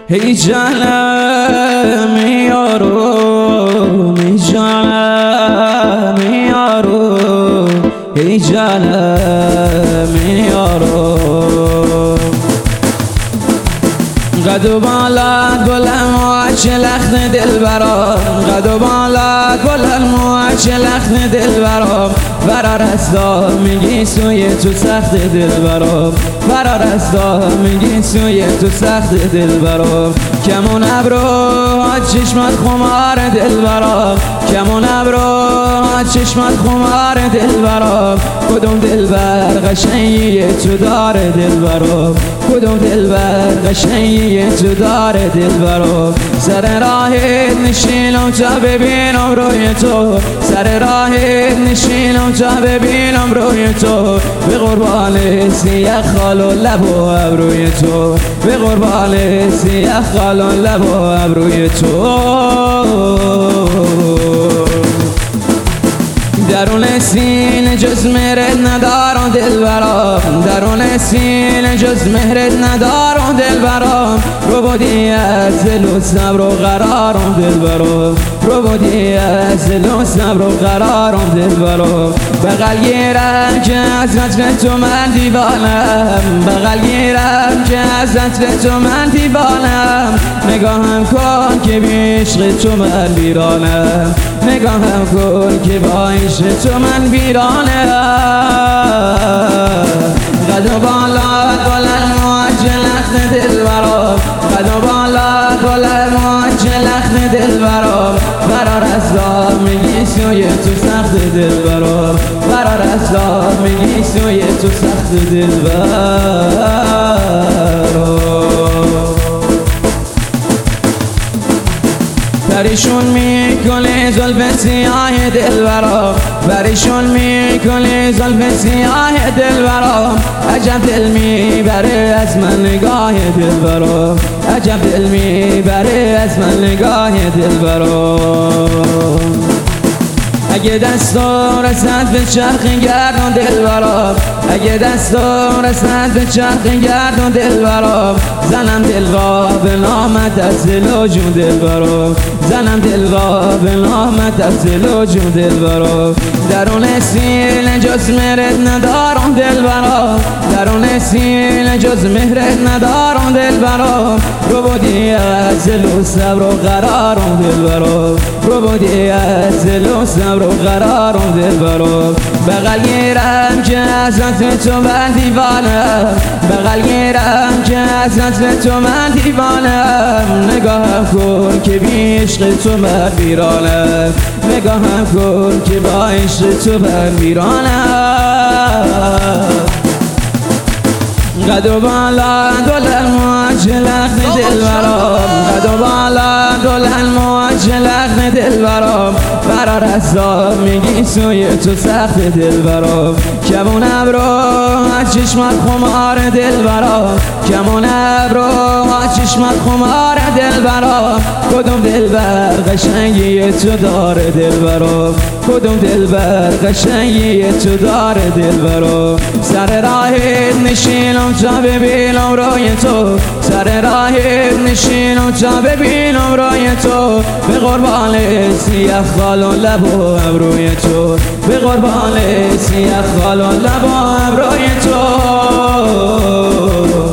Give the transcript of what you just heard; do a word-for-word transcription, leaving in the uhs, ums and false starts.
ای جانم یارو، ای جانم یارو، ای جانم یارو. قد و بالا گلم و چه لخت دل برام، قد و بالا گلم و چه لخت دل برام. برا رستا میگی سوی تو سخت دل برام، برا رستا میگی سوی تو سخت دل برام. کمون ابرو چشمت خمار دل برام، کمون ابرو چشمت خمار دل برام. کدوم دل بر قشنگی تو داره دل برام، کدوم دل بر قشنگی تو داره دل برام. سر راهت نشینم تا ببینم روی تو، سر راهت نشینم تا ببینم روی تو. به قربان سیاه خال و لب و ابروی تو، به قربان سیاه خال و لب و ابروی تو. درون سینه جز مهرت ندارم دل برام، درون سینه جز مهرت ندارم دل برام. رو بودی از دل و صبر و قرارم دل برام، رو بودی از دل و صبر و قرارم دل برام. بغل گیرم که از عطر تو من دیوانم، بغل گیرم که از عطر تو من دیوانم. نگاهم کن که بی عشق تو من ویرانم، نگاهم کن که با عشق تو من ویرانم. قد و بالا گلم و چه لخت دل برام، قد و بالا گلم و چه لخت دل برام. برا رستا میگی سوی تو سخت دل برام، برا رستا میگی سوی تو سخت دل برام. پریشون میکنه زلف سیاه دل برام، پریشون میکنه زلف سیاه دل برام. عجب دل میبره از من نگاه دل برام، عجب دل میبره از من نگاه دل برام. اگه دستم رسد به چرخ گردون دل برام، اگه دستم رسد به چرخ گردون دل برام. زنم دل را به نامت از دل و جون دل برام، زنم دل را به نامت از دل و جون دل برام. درون سینه جز مهرت ندارم دل برام، درون سینه جز مهرت ندارم دل برام. رو بودی از دل و صبر و قرارم دل برام، رو بودی از دل و صبر و قرارم دل برام. بغل گیرم که از عطر تو من دیوانم، بغل گیرم که از عطر تو من دیوانم. نگاهم کن که بی عشق تو من ویرانم، نگاهم کن که با عشق تو من ویرانم. قد و بالا گلم و چه لخت دل برام، قد و بالا گلم و چه لخت دل برام. برا رستا میگی سوی تو سخت دل برام. کمون ابرو چشمت خمار دل برام، کمون ابرو چشمت خمار دل برام. کدوم دل بر قشنگی تو داره دل برام، کدوم دل بر قشنگی تو داره دل برام. سر راهت نشینم تا ببینم روی تو، سر راهت نشینم تا ببینم روی تو. به قربان سیاه خال و لب و ابروی تو، به قربان سیاه خال و لب و ابروی تو.